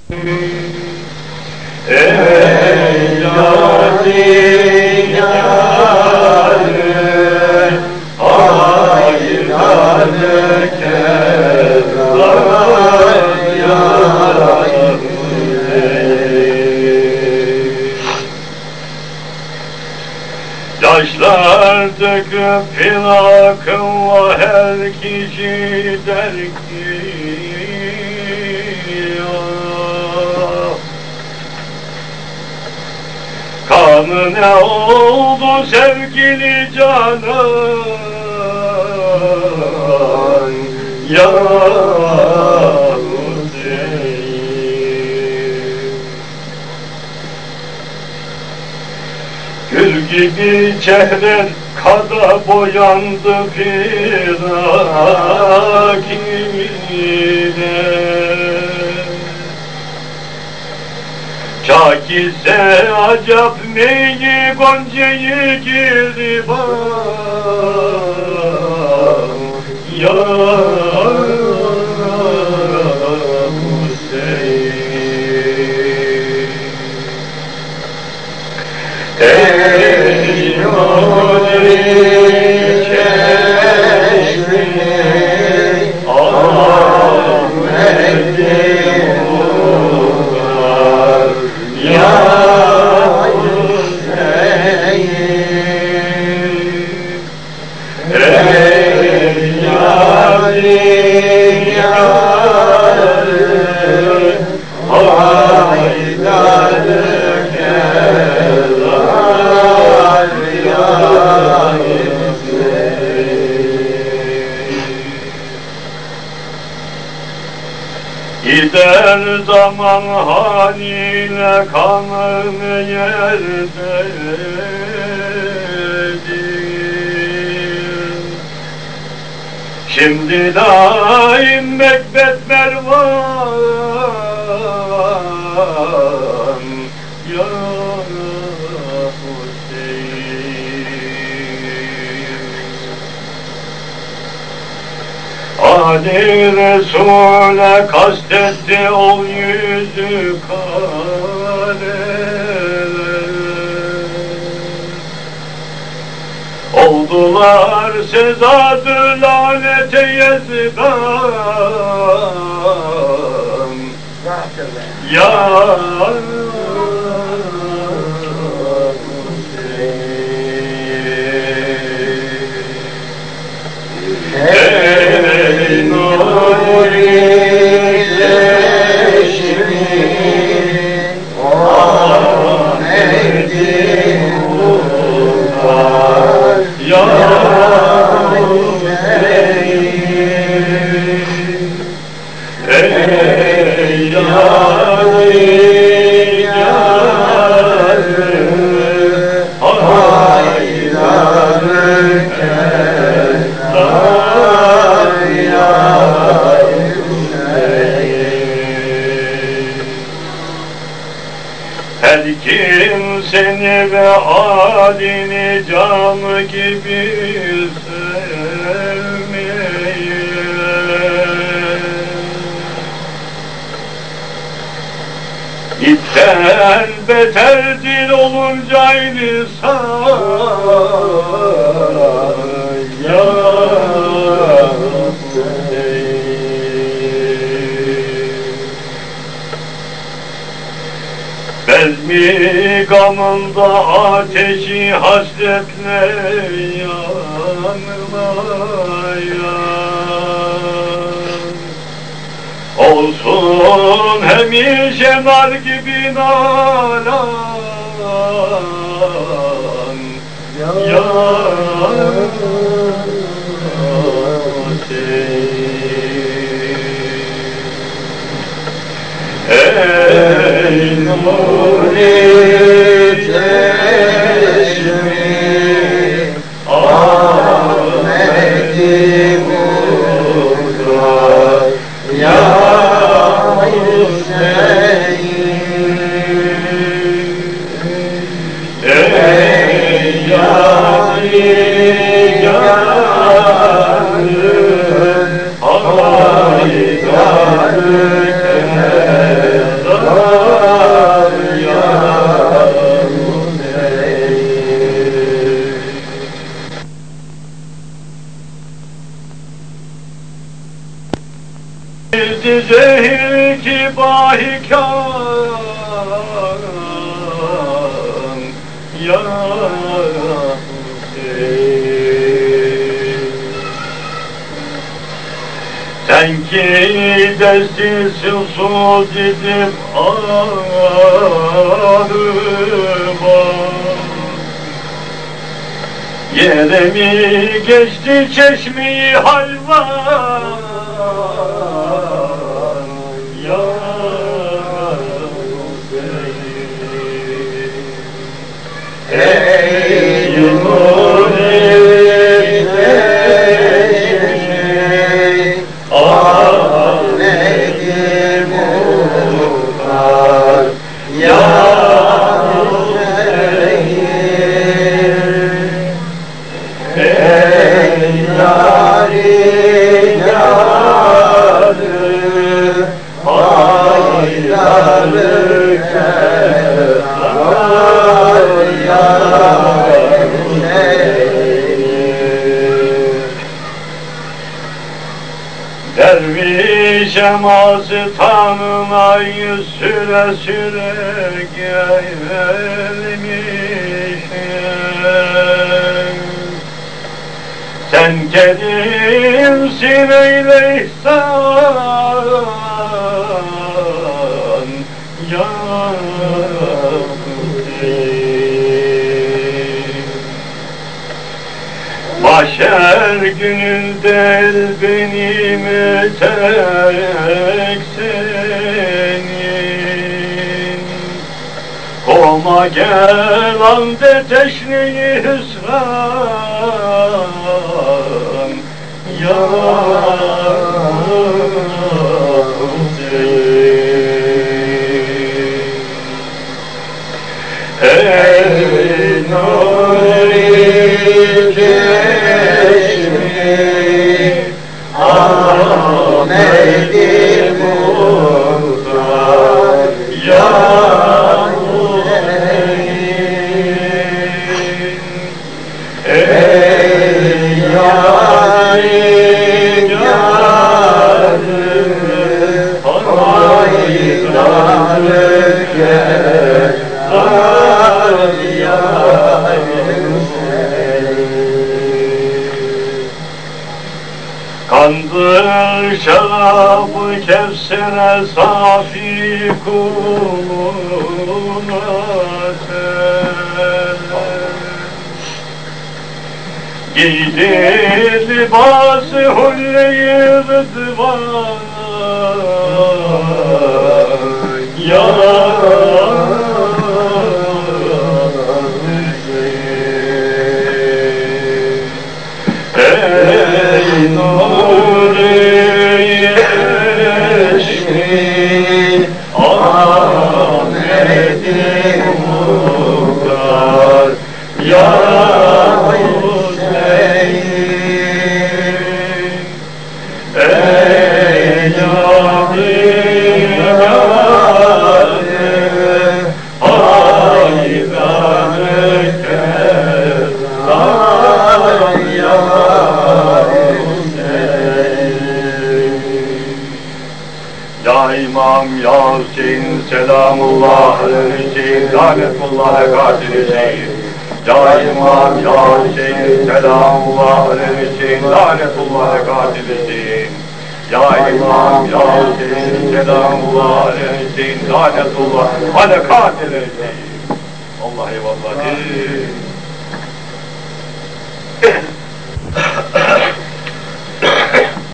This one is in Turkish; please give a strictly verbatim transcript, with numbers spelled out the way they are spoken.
Ey yarim yarim, hayranı kezar yarim. Yaşlar döküp plakınla her kişi der ki kanı ne oldu sevgili canan ya Hüseyin. Gül gibi çehren kada boyandı firakine, Çakise acap meyli goncayı girban ya Hüseyin. Ey nuri çeşmini Ahmet'im ya Hüseyin. Ey yarim yarim, hayranı kezar yarim. Gider zaman haliyle kanım yerdedir. Şimdi daim Mekbet Mervan ya Hüseyin. Ali Resul'e kastetti ol yüzü kareler, oldular sezadır lanete yezdan ya Ey nuri çeşmi Ahmet'im var ya Hüseyin. Ey yarim yarim, hayranı kezar yarim Hüseyin. Her kim seni ve halini canı gibi sevmeye, İtten beter dil olunca insan ya Hüseyin. Bezmi gamında ateşi hasretle yanmaya, olsun hemişe nar gibi nalan ya Hüseyin. Ey nuri çeşmi Ahmet'im var ya Ey yarim yarim, hayranı kezar Zehir ki bahikan ya sen ki destinsin su didip ağrıma yere mi geçti çeşmi hayvan ya ey nuri eşmi Ahmet-i Muhtar ya ey yâri yâri haydarı kemal ya derviş emazı tanımayı süre süre gelmişim. Sen kerimsin eyle ihsan ya mahşer gününde benim tek senin koma gel ande teşneyi hüsran ya ey nuri keşmi Ahmet-i Muhtar ya ey yâri yâri haydarı kemal ya kandır şarabı Kevser'e safi kuluna giydi libası hulle-i rıdvan ya ey nuri eşmi Ahmet-i Muhtar ya ey yâri yâri haydarı kemal ya ya İmam ya Hüseyin selamullah aleyhi lanetullah katil Hüseyin ya İmam ya Hüseyin selamullah aleyhi lanetullah katil Hüseyin ya İmam ya Hüseyin selamullah aleyhi lanetullah katil Hüseyin Allah eyvallah.